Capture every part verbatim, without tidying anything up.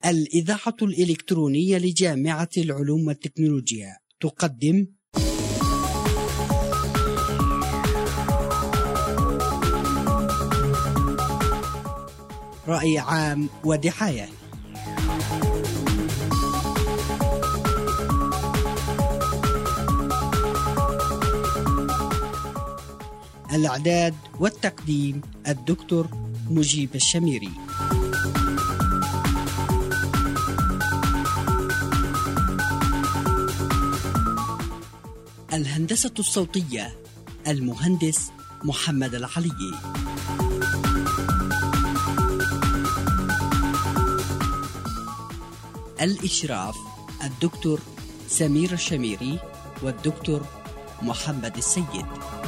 الإذاعة الإلكترونية لجامعة العلوم والتكنولوجيا تقدم رأي عام ودعاية. الإعداد والتقديم الدكتور مجيب الشميري. الهندسة الصوتية المهندس محمد العلي. الإشراف الدكتور سمير الشميري والدكتور محمد السيد.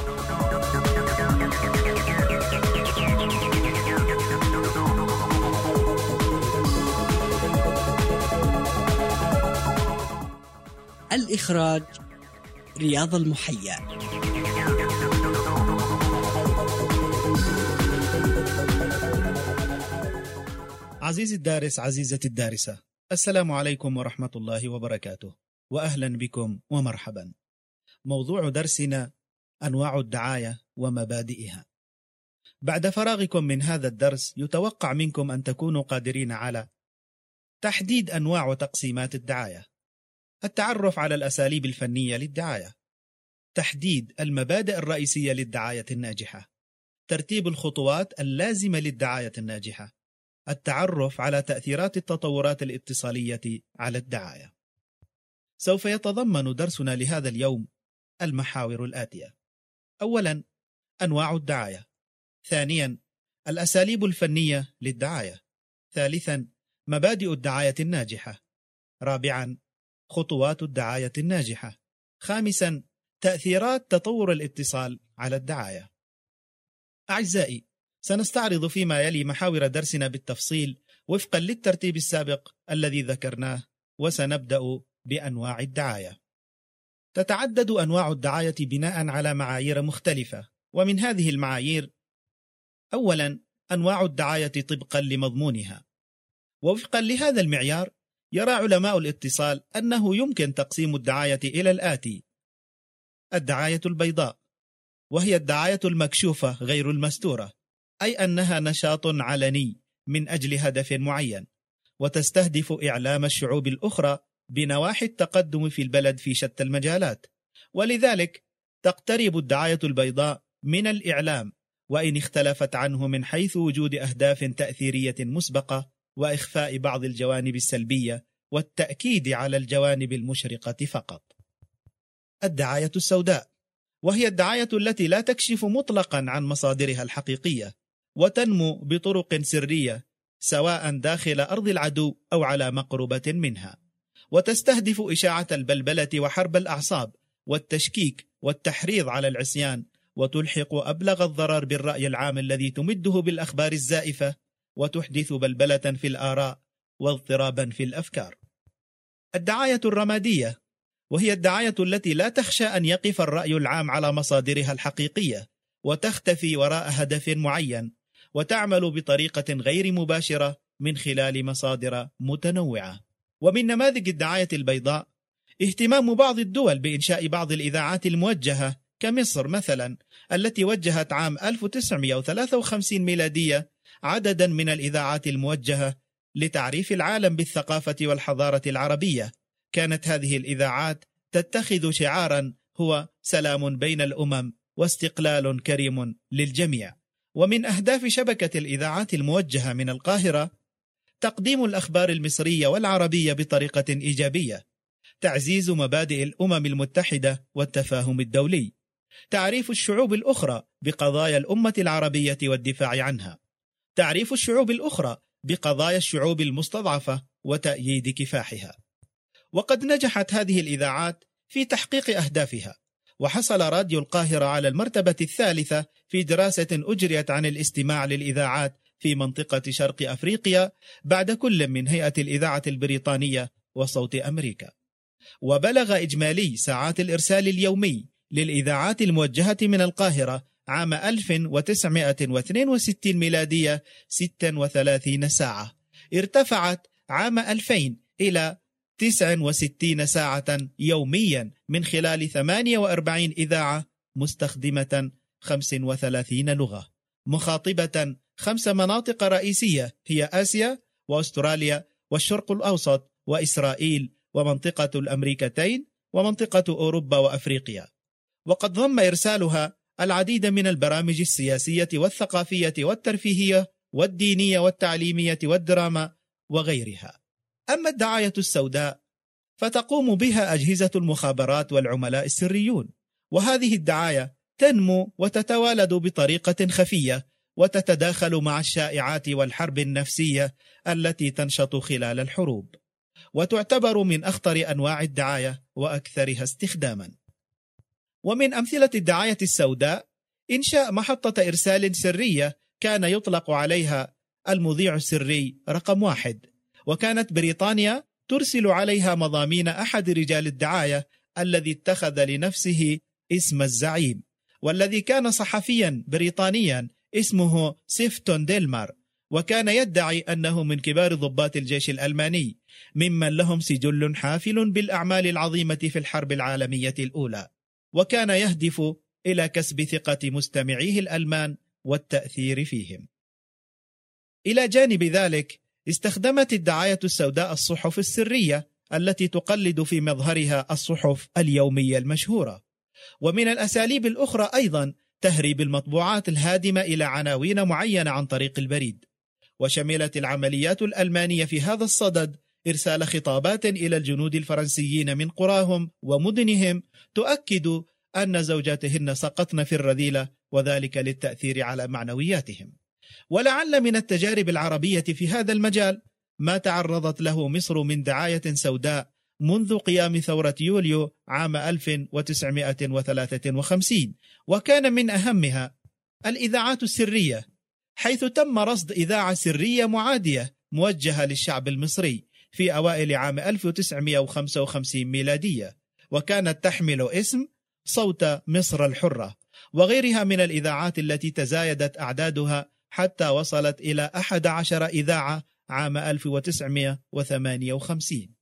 الإخراج رياض المحيا. عزيزي الدارس، عزيزتي الدارسة، السلام عليكم ورحمة الله وبركاته، وأهلا بكم ومرحبا. موضوع درسنا أنواع الدعاية ومبادئها. بعد فراغكم من هذا الدرس يتوقع منكم أن تكونوا قادرين على تحديد أنواع وتقسيمات الدعاية، التعرف على الأساليب الفنية للدعاية، تحديد المبادئ الرئيسية للدعاية الناجحة، ترتيب الخطوات اللازمة للدعاية الناجحة، التعرف على تأثيرات التطورات الاتصالية على الدعاية. سوف يتضمن درسنا لهذا اليوم المحاور الآتية: أولاً أنواع الدعاية، ثانياً الأساليب الفنية للدعاية، ثالثاً مبادئ الدعاية الناجحة، رابعاً خطوات الدعاية الناجحة، خامساً تأثيرات تطور الاتصال على الدعاية. أعزائي، سنستعرض فيما يلي محاور درسنا بالتفصيل وفقاً للترتيب السابق الذي ذكرناه، وسنبدأ بأنواع الدعاية. تتعدد أنواع الدعاية بناء على معايير مختلفة، ومن هذه المعايير: أولاً أنواع الدعاية طبقاً لمضمونها. ووفقاً لهذا المعيار يرى علماء الاتصال أنه يمكن تقسيم الدعاية إلى الآتي: الدعاية البيضاء، وهي الدعاية المكشوفة غير المستورة، أي أنها نشاط علني من أجل هدف معين، وتستهدف إعلام الشعوب الأخرى بنواحي التقدم في البلد في شتى المجالات، ولذلك تقترب الدعاية البيضاء من الإعلام، وإن اختلفت عنه من حيث وجود أهداف تأثيرية مسبقة وإخفاء بعض الجوانب السلبية والتأكيد على الجوانب المشرقة فقط. الدعاية السوداء، وهي الدعاية التي لا تكشف مطلقا عن مصادرها الحقيقية، وتنمو بطرق سرية سواء داخل أرض العدو أو على مقربة منها، وتستهدف إشاعة البلبلة وحرب الأعصاب والتشكيك والتحريض على العصيان، وتلحق أبلغ الضرر بالرأي العام الذي تمده بالأخبار الزائفة، وتحدث بلبلة في الآراء واضطرابا في الأفكار. الدعاية الرمادية، وهي الدعاية التي لا تخشى أن يقف الرأي العام على مصادرها الحقيقية، وتختفي وراء هدف معين، وتعمل بطريقة غير مباشرة من خلال مصادر متنوعة. ومن نماذج الدعاية البيضاء اهتمام بعض الدول بإنشاء بعض الإذاعات الموجهة، كمصر مثلا، التي وجهت عام ألف وتسعمائة وثلاثة وخمسين ميلادية عددا من الإذاعات الموجهة لتعريف العالم بالثقافة والحضارة العربية. كانت هذه الإذاعات تتخذ شعارا هو سلام بين الأمم واستقلال كريم للجميع. ومن أهداف شبكة الإذاعات الموجهة من القاهرة تقديم الأخبار المصرية والعربية بطريقة إيجابية، تعزيز مبادئ الأمم المتحدة والتفاهم الدولي، تعريف الشعوب الأخرى بقضايا الأمة العربية والدفاع عنها، تعريف الشعوب الأخرى بقضايا الشعوب المستضعفة وتأييد كفاحها. وقد نجحت هذه الإذاعات في تحقيق أهدافها، وحصل راديو القاهرة على المرتبة الثالثة في دراسة أجريت عن الاستماع للإذاعات في منطقة شرق أفريقيا بعد كل من هيئة الإذاعة البريطانية وصوت أمريكا. وبلغ إجمالي ساعات الإرسال اليومي للإذاعات الموجهة من القاهرة عام ألف وتسعمائة واثنين وستين ميلادية ستة وثلاثين ساعة، ارتفعت عام ألفين إلى تسعة وستين ساعة يوميا من خلال ثمانية وأربعين إذاعة مستخدمة خمس وثلاثين لغة، مخاطبة خمس مناطق رئيسية هي آسيا وأستراليا والشرق الأوسط وإسرائيل ومنطقة الأمريكتين ومنطقة أوروبا وأفريقيا. وقد ضم إرسالها العديد من البرامج السياسية والثقافية والترفيهية والدينية والتعليمية والدراما وغيرها. أما الدعاية السوداء فتقوم بها أجهزة المخابرات والعملاء السريون، وهذه الدعاية تنمو وتتوالد بطريقة خفية وتتداخل مع الشائعات والحرب النفسية التي تنشط خلال الحروب، وتعتبر من أخطر أنواع الدعاية وأكثرها استخداما. ومن أمثلة الدعاية السوداء إنشاء محطة إرسال سرية كان يطلق عليها المذيع السري رقم واحد، وكانت بريطانيا ترسل عليها مضامين أحد رجال الدعاية الذي اتخذ لنفسه اسم الزعيم، والذي كان صحفيا بريطانيا اسمه سيفتون ديلمار، وكان يدعي أنه من كبار ضباط الجيش الألماني ممن لهم سجل حافل بالأعمال العظيمة في الحرب العالمية الأولى، وكان يهدف إلى كسب ثقة مستمعيه الألمان والتأثير فيهم. إلى جانب ذلك استخدمت الدعاية السوداء الصحف السرية التي تقلد في مظهرها الصحف اليومية المشهورة. ومن الأساليب الأخرى أيضا تهريب المطبوعات الهادمة إلى عناوين معينة عن طريق البريد. وشملت العمليات الألمانية في هذا الصدد إرسال خطابات إلى الجنود الفرنسيين من قراهم ومدنهم تؤكد أن زوجاتهن سقطن في الرذيلة، وذلك للتأثير على معنوياتهم. ولعل من التجارب العربية في هذا المجال ما تعرضت له مصر من دعاية سوداء منذ قيام ثورة يوليو عام ألف وتسعمائة وثلاثة وخمسين، وكان من أهمها الإذاعات السرية، حيث تم رصد إذاعة سرية معادية موجهة للشعب المصري في أوائل عام ألف وتسعمائة وخمسة وخمسين ميلادية، وكانت تحمل اسم صوت مصر الحرة، وغيرها من الإذاعات التي تزايدت أعدادها حتى وصلت إلى أحد عشر إذاعة عام ألف وتسعمائة وثمانية وخمسين،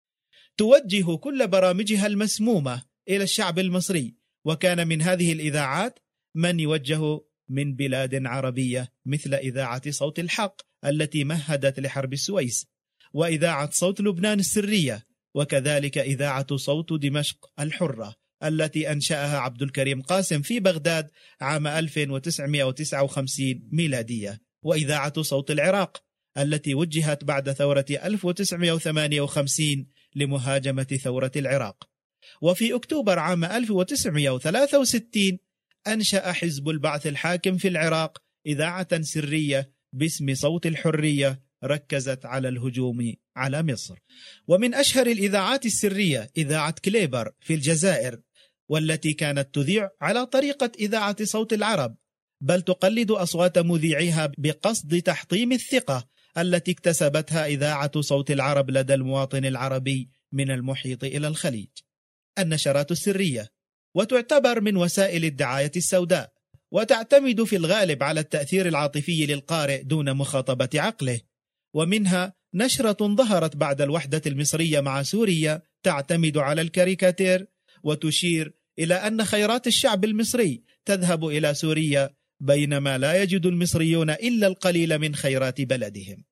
توجه كل برامجها المسمومة إلى الشعب المصري. وكان من هذه الإذاعات من يوجه من بلاد عربية مثل إذاعة صوت الحق التي مهدت لحرب السويس، وإذاعة صوت لبنان السرية، وكذلك إذاعة صوت دمشق الحرة التي أنشأها عبد الكريم قاسم في بغداد عام ألف وتسعمائة وتسعة وخمسين ميلادية، وإذاعة صوت العراق التي وجهت بعد ثورة ألف وتسعمائة وثمانية وخمسين لمهاجمة ثورة العراق. وفي أكتوبر عام ألف وتسعمائة وثلاثة وستين أنشأ حزب البعث الحاكم في العراق إذاعة سرية باسم صوت الحرية ركزت على الهجوم على مصر. ومن أشهر الإذاعات السرية إذاعة كليبر في الجزائر، والتي كانت تذيع على طريقة إذاعة صوت العرب، بل تقلد أصوات مذيعيها بقصد تحطيم الثقة التي اكتسبتها إذاعة صوت العرب لدى المواطن العربي من المحيط إلى الخليج. النشرات السرية، وتعتبر من وسائل الدعاية السوداء، وتعتمد في الغالب على التأثير العاطفي للقارئ دون مخاطبة عقله. ومنها نشرة ظهرت بعد الوحدة المصرية مع سوريا تعتمد على الكاريكاتير، وتشير إلى أن خيرات الشعب المصري تذهب إلى سوريا، بينما لا يجد المصريون إلا القليل من خيرات بلدهم.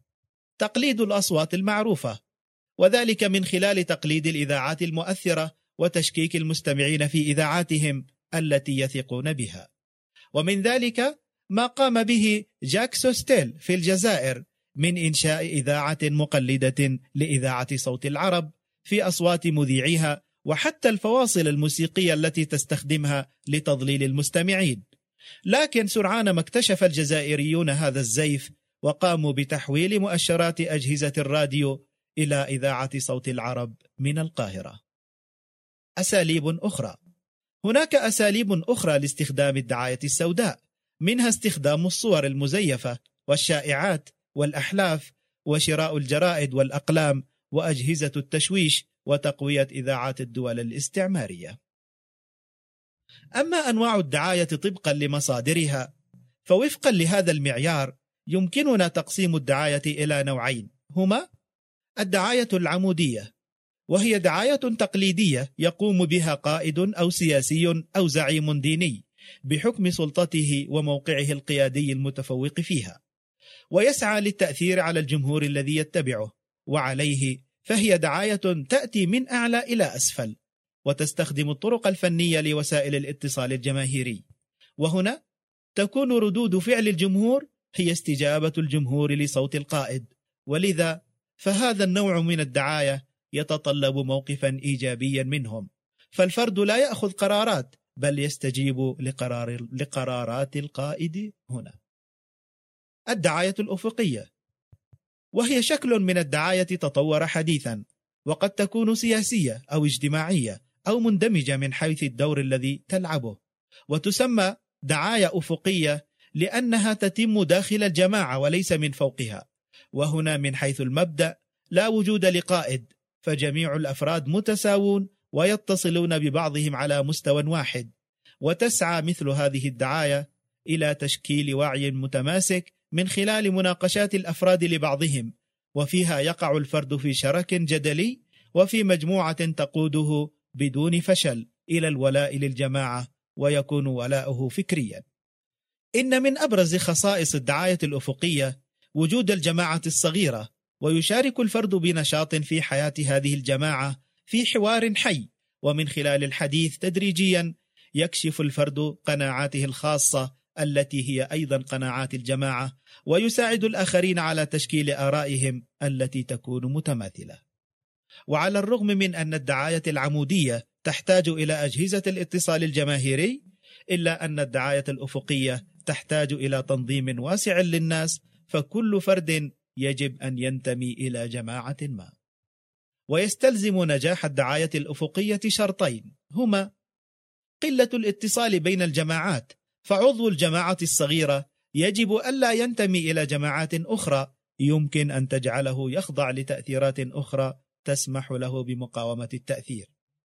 تقليد الأصوات المعروفة، وذلك من خلال تقليد الإذاعات المؤثرة وتشكيك المستمعين في إذاعاتهم التي يثقون بها. ومن ذلك ما قام به جاك سوستيل في الجزائر من إنشاء إذاعة مقلدة لإذاعة صوت العرب في أصوات مذيعيها، وحتى الفواصل الموسيقية التي تستخدمها لتضليل المستمعين. لكن سرعان ما اكتشف الجزائريون هذا الزيف، وقاموا بتحويل مؤشرات أجهزة الراديو إلى إذاعة صوت العرب من القاهرة. أساليب أخرى. هناك أساليب أخرى لاستخدام الدعاية السوداء، منها استخدام الصور المزيفة والشائعات والأحلاف، وشراء الجرائد والأقلام وأجهزة التشويش، وتقوية إذاعات الدول الاستعمارية. أما أنواع الدعاية طبقا لمصادرها، فوفقا لهذا المعيار يمكننا تقسيم الدعاية إلى نوعين، هما الدعاية العمودية، وهي دعاية تقليدية يقوم بها قائد أو سياسي أو زعيم ديني بحكم سلطته وموقعه القيادي المتفوق فيها، ويسعى للتأثير على الجمهور الذي يتبعه، وعليه فهي دعاية تأتي من أعلى إلى أسفل، وتستخدم الطرق الفنية لوسائل الاتصال الجماهيري. وهنا تكون ردود فعل الجمهور هي استجابة الجمهور لصوت القائد، ولذا فهذا النوع من الدعاية يتطلب موقفا إيجابيا منهم، فالفرد لا يأخذ قرارات بل يستجيب لقرار لقرارات القائد. هنا الدعاية الأفقية، وهي شكل من الدعاية تطور حديثا، وقد تكون سياسية أو اجتماعية أو مندمجة من حيث الدور الذي تلعبه، وتسمى دعاية أفقية لأنها تتم داخل الجماعة وليس من فوقها. وهنا من حيث المبدأ لا وجود لقائد، فجميع الأفراد متساوون ويتصلون ببعضهم على مستوى واحد، وتسعى مثل هذه الدعاية إلى تشكيل وعي متماسك من خلال مناقشات الأفراد لبعضهم، وفيها يقع الفرد في شرك جدلي وفي مجموعة تقوده بدون فشل إلى الولاء للجماعة، ويكون ولاؤه فكريا. إن من أبرز خصائص الدعاية الأفقية وجود الجماعة الصغيرة، ويشارك الفرد بنشاط في حياة هذه الجماعة في حوار حي، ومن خلال الحديث تدريجيا يكشف الفرد قناعاته الخاصة التي هي أيضا قناعات الجماعة، ويساعد الآخرين على تشكيل آرائهم التي تكون متماثلة. وعلى الرغم من أن الدعاية العمودية تحتاج إلى أجهزة الاتصال الجماهيري، إلا أن الدعاية الأفقية تحتاج إلى تنظيم واسع للناس، فكل فرد يجب أن ينتمي إلى جماعة ما. ويستلزم نجاح الدعاية الأفقية شرطين، هما قلة الاتصال بين الجماعات، فعضو الجماعة الصغيرة يجب ألا ينتمي إلى جماعات أخرى يمكن أن تجعله يخضع لتأثيرات أخرى تسمح له بمقاومة التأثير.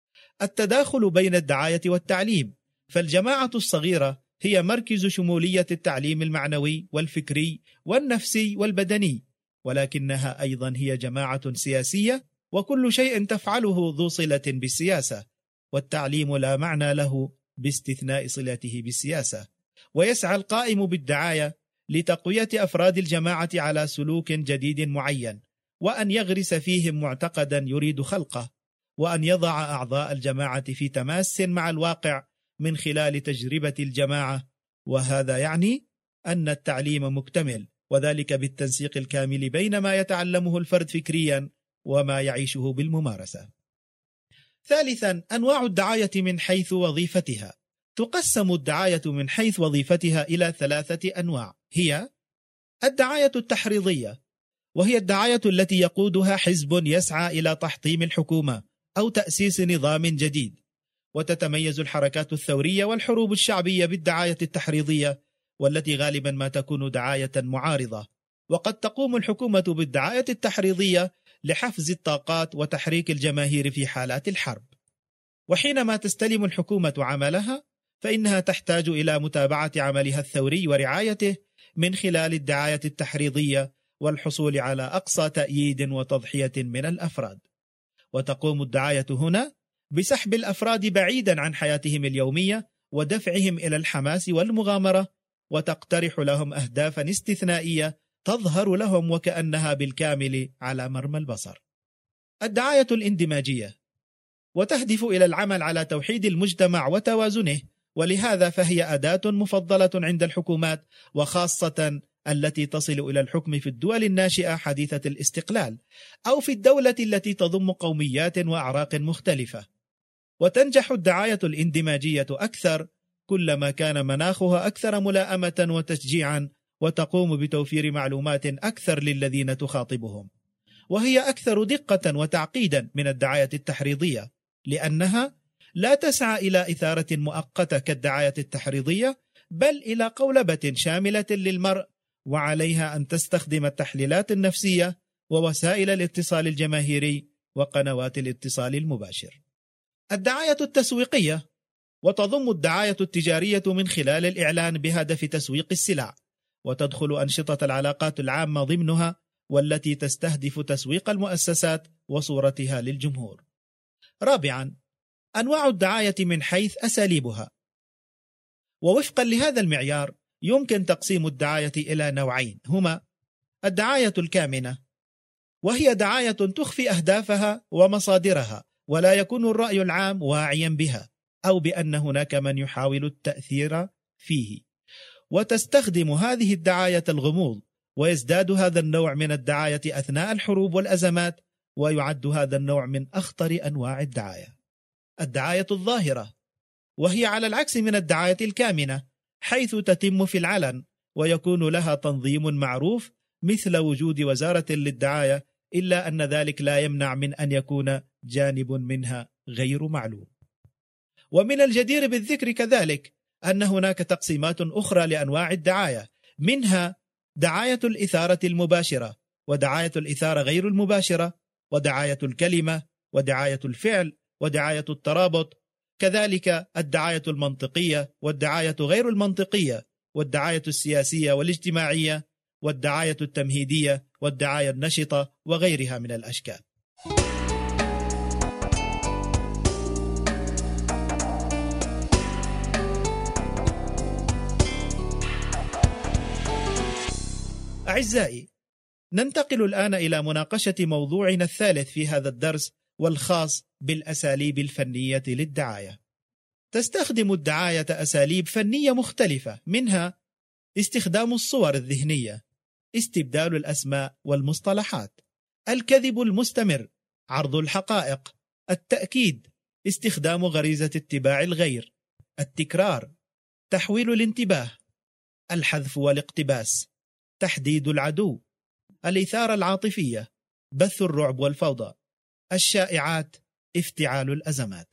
التداخل بين الدعاية والتعليم، فالجماعة الصغيرة هي مركز شمولية التعليم المعنوي والفكري والنفسي والبدني، ولكنها أيضا هي جماعة سياسية، وكل شيء تفعله ذو صلة بالسياسة، والتعليم لا معنى له باستثناء صلته بالسياسة. ويسعى القائم بالدعاية لتقوية أفراد الجماعة على سلوك جديد معين، وأن يغرس فيهم معتقدا يريد خلقه، وأن يضع أعضاء الجماعة في تماس مع الواقع من خلال تجربة الجماعة. وهذا يعني أن التعليم مكتمل، وذلك بالتنسيق الكامل بين ما يتعلمه الفرد فكريا وما يعيشه بالممارسة. ثالثا، أنواع الدعاية من حيث وظيفتها. تقسم الدعاية من حيث وظيفتها إلى ثلاثة أنواع، هي الدعاية التحريضية، وهي الدعاية التي يقودها حزب يسعى إلى تحطيم الحكومة أو تأسيس نظام جديد، وتتميز الحركات الثورية والحروب الشعبية بالدعاية التحريضية، والتي غالبا ما تكون دعاية معارضة. وقد تقوم الحكومة بالدعاية التحريضية لحفز الطاقات وتحريك الجماهير في حالات الحرب. وحينما تستلم الحكومة عملها، فإنها تحتاج إلى متابعة عملها الثوري ورعايته من خلال الدعاية التحريضية والحصول على أقصى تأييد وتضحية من الأفراد. وتقوم الدعاية هنا بسحب الأفراد بعيدا عن حياتهم اليومية ودفعهم إلى الحماس والمغامرة، وتقترح لهم أهدافا استثنائية تظهر لهم وكأنها بالكامل على مرمى البصر. الدعاية الاندماجية، وتهدف إلى العمل على توحيد المجتمع وتوازنه، ولهذا فهي أداة مفضلة عند الحكومات، وخاصة التي تصل إلى الحكم في الدول الناشئة حديثة الاستقلال، أو في الدولة التي تضم قوميات وأعراق مختلفة. وتنجح الدعاية الاندماجية أكثر كلما كان مناخها أكثر ملائمة وتشجيعا، وتقوم بتوفير معلومات أكثر للذين تخاطبهم. وهي أكثر دقة وتعقيدا من الدعاية التحريضية، لأنها لا تسعى إلى إثارة مؤقتة كالدعاية التحريضية، بل إلى قولبة شاملة للمرء، وعليها أن تستخدم التحليلات النفسية ووسائل الاتصال الجماهيري وقنوات الاتصال المباشر. الدعاية التسويقية، وتضم الدعاية التجارية من خلال الإعلان بهدف تسويق السلع، وتدخل أنشطة العلاقات العامة ضمنها، والتي تستهدف تسويق المؤسسات وصورتها للجمهور. رابعا، أنواع الدعاية من حيث أساليبها. ووفقا لهذا المعيار يمكن تقسيم الدعاية إلى نوعين، هما الدعاية الكامنة، وهي دعاية تخفي أهدافها ومصادرها ولا يكون الرأي العام واعيا بها أو بأن هناك من يحاول التأثير فيه، وتستخدم هذه الدعاية الغموض، ويزداد هذا النوع من الدعاية أثناء الحروب والأزمات، ويعد هذا النوع من أخطر أنواع الدعاية. الدعاية الظاهرة، وهي على العكس من الدعاية الكامنة، حيث تتم في العلن ويكون لها تنظيم معروف مثل وجود وزارة للدعاية، إلا أن ذلك لا يمنع من أن يكون جانب منها غير معلوم. ومن الجدير بالذكر كذلك أن هناك تقسيمات أخرى لأنواع الدعاية، منها دعاية الإثارة المباشرة، ودعاية الإثارة غير المباشرة، ودعاية الكلمة، ودعاية الفعل، ودعاية الترابط، كذلك الدعاية المنطقية والدعاية غير المنطقية، والدعاية السياسية والاجتماعية، والدعاية التمهيدية، والدعاية النشطة، وغيرها من الأشكال. أعزائي، ننتقل الآن إلى مناقشة موضوعنا الثالث في هذا الدرس، والخاص بالأساليب الفنية للدعاية. تستخدم الدعاية أساليب فنية مختلفة، منها استخدام الصور الذهنية، استبدال الأسماء والمصطلحات، الكذب المستمر، عرض الحقائق، التأكيد، استخدام غريزة اتباع الغير، التكرار، تحويل الانتباه، الحذف والاقتباس، تحديد العدو، الإثارة العاطفية، بث الرعب والفوضى، الشائعات، افتعال الأزمات.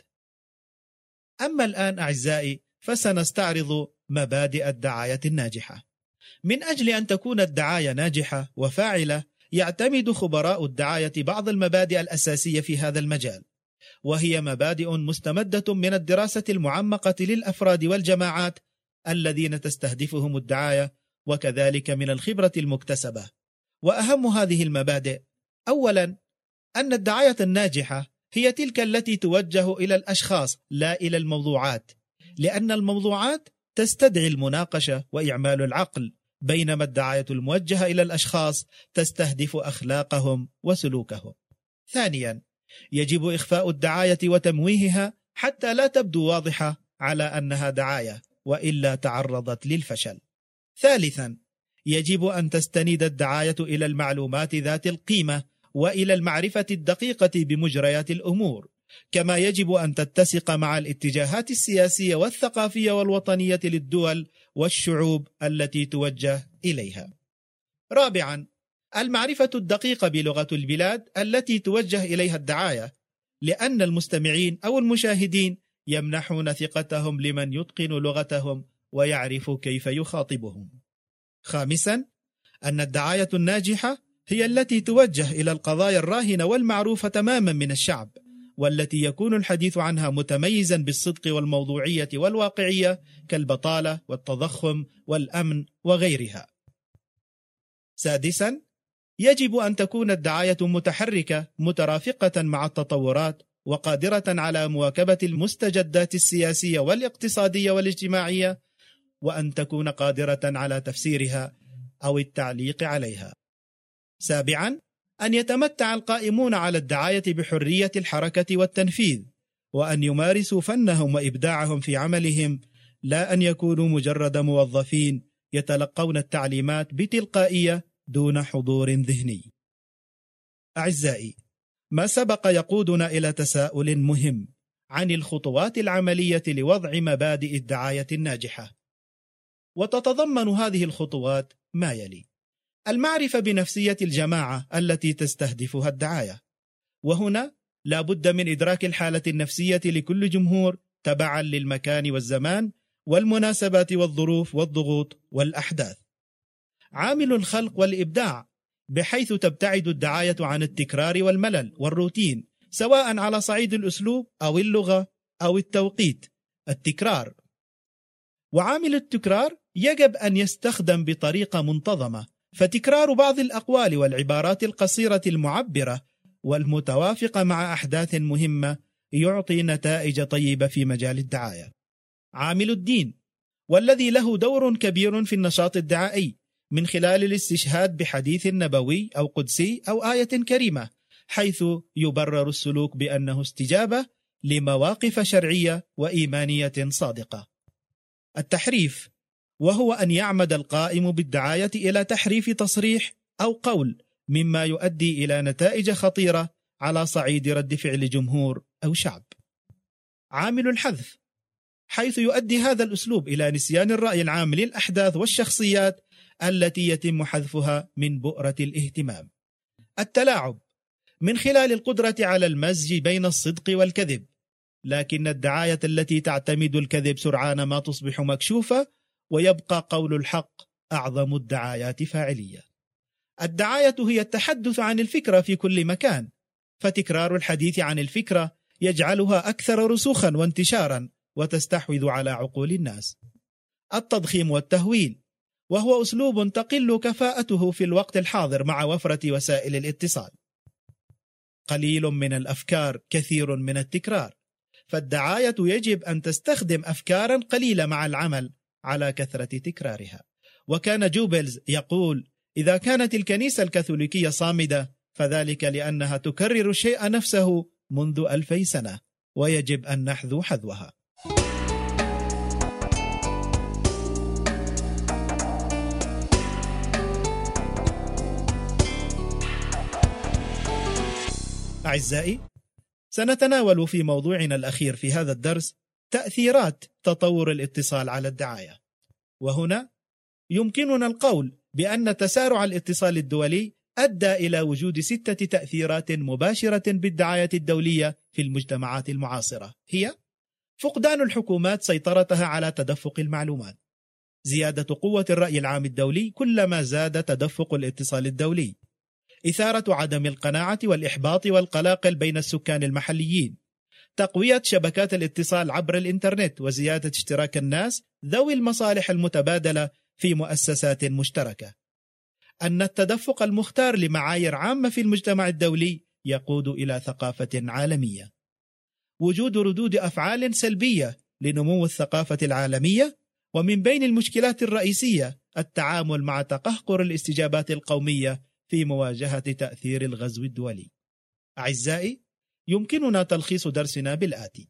أما الآن أعزائي فسنستعرض مبادئ الدعاية الناجحة. من أجل أن تكون الدعاية ناجحة وفاعلة يعتمد خبراء الدعاية بعض المبادئ الأساسية في هذا المجال، وهي مبادئ مستمدة من الدراسة المعمقة للأفراد والجماعات الذين تستهدفهم الدعاية، وكذلك من الخبرة المكتسبة. وأهم هذه المبادئ: أولا، أن الدعاية الناجحة هي تلك التي توجه إلى الأشخاص لا إلى الموضوعات، لأن الموضوعات تستدعي المناقشة وإعمال العقل، بينما الدعاية الموجهة إلى الأشخاص تستهدف أخلاقهم وسلوكهم. ثانيا، يجب إخفاء الدعاية وتمويهها حتى لا تبدو واضحة على أنها دعاية، وإلا تعرضت للفشل. ثالثا، يجب أن تستند الدعاية إلى المعلومات ذات القيمة وإلى المعرفة الدقيقة بمجريات الأمور، كما يجب أن تتسق مع الاتجاهات السياسية والثقافية والوطنية للدول والشعوب التي توجه إليها. رابعا، المعرفة الدقيقة بلغة البلاد التي توجه إليها الدعاية، لأن المستمعين أو المشاهدين يمنحون ثقتهم لمن يتقن لغتهم ويعرف كيف يخاطبهم. خامسا، أن الدعاية الناجحة هي التي توجه إلى القضايا الراهنة والمعروفة تماما من الشعب، والتي يكون الحديث عنها متميزا بالصدق والموضوعية والواقعية، كالبطالة والتضخم والأمن وغيرها. سادسا، يجب أن تكون الدعاية متحركة مترافقة مع التطورات، وقادرة على مواكبة المستجدات السياسية والاقتصادية والاجتماعية، وأن تكون قادرة على تفسيرها أو التعليق عليها. سابعا، أن يتمتع القائمون على الدعاية بحرية الحركة والتنفيذ، وأن يمارسوا فنهم وإبداعهم في عملهم، لا أن يكونوا مجرد موظفين يتلقون التعليمات بتلقائية دون حضور ذهني. أعزائي، ما سبق يقودنا إلى تساؤل مهم عن الخطوات العملية لوضع مبادئ الدعاية الناجحة، وتتضمن هذه الخطوات ما يلي: المعرفة بنفسية الجماعة التي تستهدفها الدعاية، وهنا لا بد من إدراك الحالة النفسية لكل جمهور تبعا للمكان والزمان والمناسبات والظروف والضغوط والأحداث. عامل الخلق والإبداع، بحيث تبتعد الدعاية عن التكرار والملل والروتين، سواء على صعيد الأسلوب أو اللغة أو التوقيت. التكرار، وعامل التكرار يجب أن يستخدم بطريقة منتظمة فتكرار بعض الأقوال والعبارات القصيرة المعبرة والمتوافقة مع أحداث مهمة يعطي نتائج طيبة في مجال الدعاية. عامل الدين، والذي له دور كبير في النشاط الدعائي من خلال الاستشهاد بحديث نبوي أو قدسي أو آية كريمة، حيث يبرر السلوك بأنه استجابة لمواقف شرعية وإيمانية صادقة. التحريف، وهو أن يعمد القائم بالدعاية إلى تحريف تصريح أو قول مما يؤدي إلى نتائج خطيرة على صعيد رد فعل جمهور أو شعب. عامل الحذف، حيث يؤدي هذا الأسلوب إلى نسيان الرأي العام للأحداث والشخصيات التي يتم حذفها من بؤرة الاهتمام. التلاعب، من خلال القدرة على المزج بين الصدق والكذب، لكن الدعاية التي تعتمد الكذب سرعان ما تصبح مكشوفة، ويبقى قول الحق أعظم الدعايات فاعلية. الدعاية هي التحدث عن الفكرة في كل مكان، فتكرار الحديث عن الفكرة يجعلها أكثر رسوخا وانتشارا وتستحوذ على عقول الناس. التضخيم والتهويل، وهو أسلوب تقل كفاءته في الوقت الحاضر مع وفرة وسائل الاتصال. قليل من الأفكار كثير من التكرار، فالدعاية يجب أن تستخدم أفكارا قليلة مع العمل على كثرة تكرارها. وكان جوبلز يقول: إذا كانت الكنيسة الكاثوليكية صامدة فذلك لأنها تكرر الشيء نفسه منذ ألفي سنة، ويجب أن نحذو حذوها. أعزائي، سنتناول في موضوعنا الأخير في هذا الدرس تأثيرات تطور الاتصال على الدعاية. وهنا يمكننا القول بأن تسارع الاتصال الدولي أدى إلى وجود ستة تأثيرات مباشرة بالدعاية الدولية في المجتمعات المعاصرة، هي: فقدان الحكومات سيطرتها على تدفق المعلومات، زيادة قوة الرأي العام الدولي كلما زاد تدفق الاتصال الدولي، إثارة عدم القناعة والإحباط والقلاقل بين السكان المحليين، تقوية شبكات الاتصال عبر الإنترنت وزيادة اشتراك الناس ذوي المصالح المتبادلة في مؤسسات مشتركة. أن التدفق المختار لمعايير عامة في المجتمع الدولي يقود إلى ثقافة عالمية. وجود ردود أفعال سلبية لنمو الثقافة العالمية، ومن بين المشكلات الرئيسية التعامل مع تقهقر الاستجابات القومية في مواجهة تأثير الغزو الدولي. أعزائي، يمكننا تلخيص درسنا بالآتي: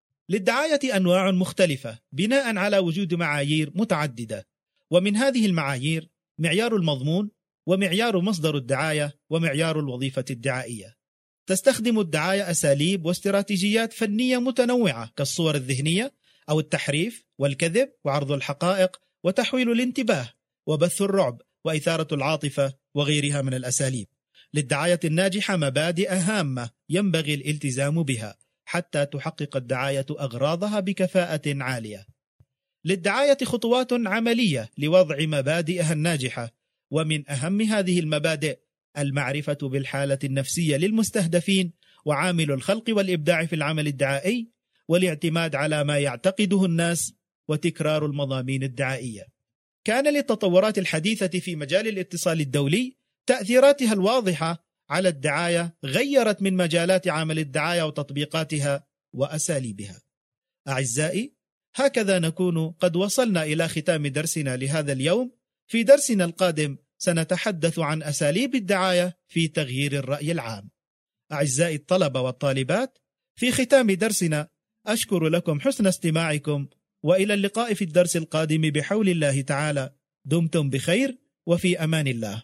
للدعاية أنواع مختلفة بناء على وجود معايير متعددة، ومن هذه المعايير معيار المضمون، ومعيار مصدر الدعاية، ومعيار الوظيفة الدعائية. تستخدم الدعاية أساليب واستراتيجيات فنية متنوعة كالصور الذهنية أو التحريف والكذب وعرض الحقائق وتحويل الانتباه وبث الرعب وإثارة العاطفة وغيرها من الأساليب. للدعاية الناجحة مبادئ هامة ينبغي الالتزام بها حتى تحقق الدعاية أغراضها بكفاءة عالية. للدعاية خطوات عملية لوضع مبادئها الناجحة، ومن أهم هذه المبادئ المعرفة بالحالة النفسية للمستهدفين، وعامل الخلق والإبداع في العمل الدعائي، والاعتماد على ما يعتقده الناس، وتكرار المضامين الدعائية. كان للتطورات الحديثة في مجال الاتصال الدولي تأثيراتها الواضحة على الدعاية غيرت من مجالات عمل الدعاية وتطبيقاتها وأساليبها. أعزائي، هكذا نكون قد وصلنا إلى ختام درسنا لهذا اليوم. في درسنا القادم سنتحدث عن أساليب الدعاية في تغيير الرأي العام. أعزائي الطلبة والطالبات، في ختام درسنا أشكر لكم حسن استماعكم، وإلى اللقاء في الدرس القادم بحول الله تعالى. دمتم بخير وفي أمان الله.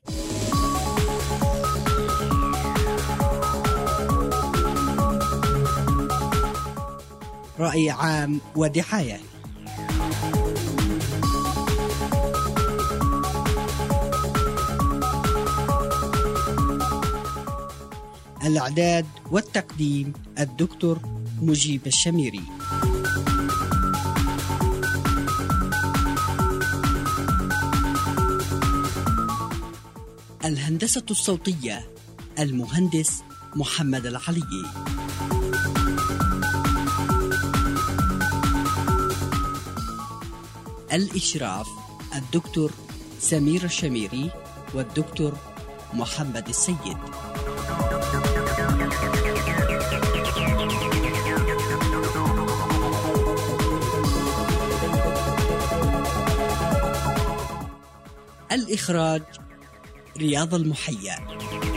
رأي عام ودعاية. الإعداد والتقديم الدكتور مجيب الشميري. الهندسة الصوتية المهندس محمد العلي. الإشراف الدكتور سمير الشميري والدكتور محمد السيد. الإخراج رياض المحيا.